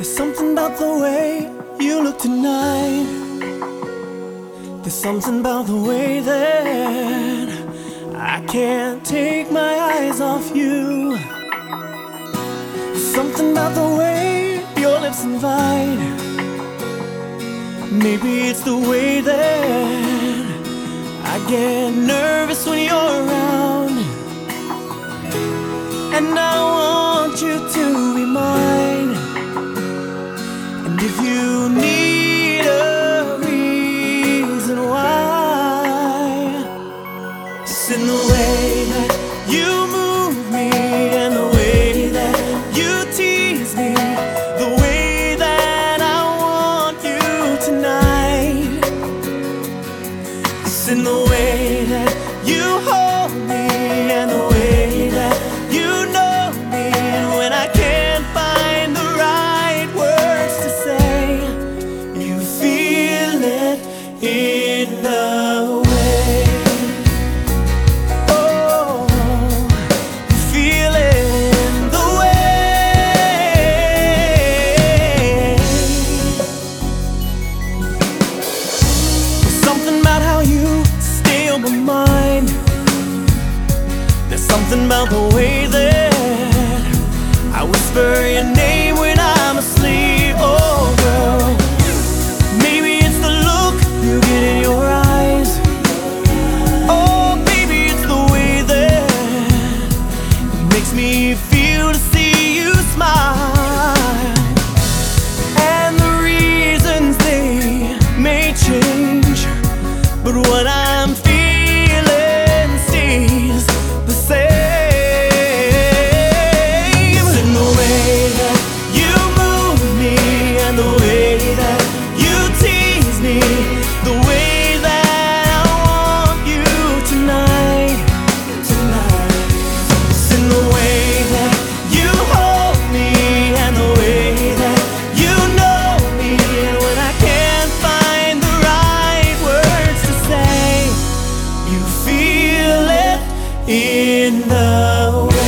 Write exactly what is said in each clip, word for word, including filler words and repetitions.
There's something about the way you look tonight. There's something about the way that I can't take my eyes off you. There's something about the way your lips invite. Maybe it's the way that I get nervous when you're around. And I want you to be mine. And if you need a reason why, it's in the way that you move me, and the way that you tease me, the way that I want you tonight. It's in the way that you hold me, and the way that you know me. And when I can't find the right words to say, you feel it in the way. Oh, you feel it in the way. There's something about how you stay on my mind. There's something about the way that I whisper your name when I'm asleep. Oh girl, maybe it's the look you get in your eyes. Oh baby, it's the way that it makes me feel to see you smile. And the reasons they may change, but what I'm feeling stays the same. It's in the way that you move me, and the way that you tease me, the way that I want you tonight, tonight. It's in the way that you hold me, and the way that you know me. And when I can't find the right words to say, you feel it in the way.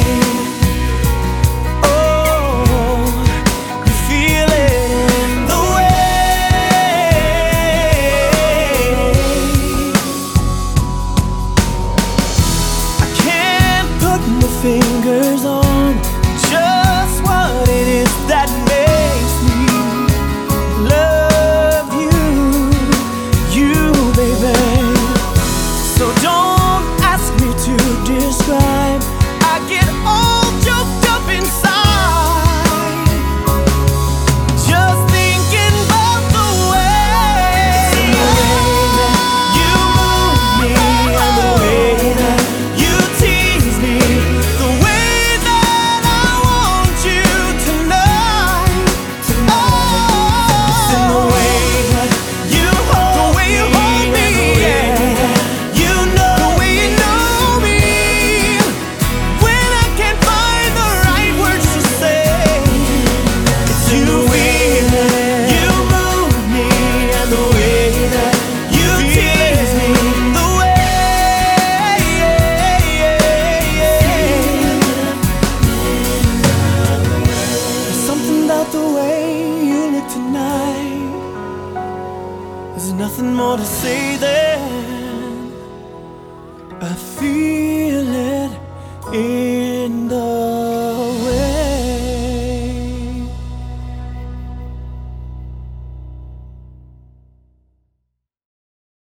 Oh, you feel it in the way. I can't put my fingers on just what it is that makes me love you, you baby. So don't ask me to describe. I get all choked up inside just thinking about the way that you move me, and the way that you tease me, the way that I want you tonight, tonight. It's in the way that you hold me, and the way that you know, the way you know me. When I can't find the right words to say, it's you feel it. You move me, and the way that you tease me, the way. There's something about the way you look tonight. There's nothing more to say than I feel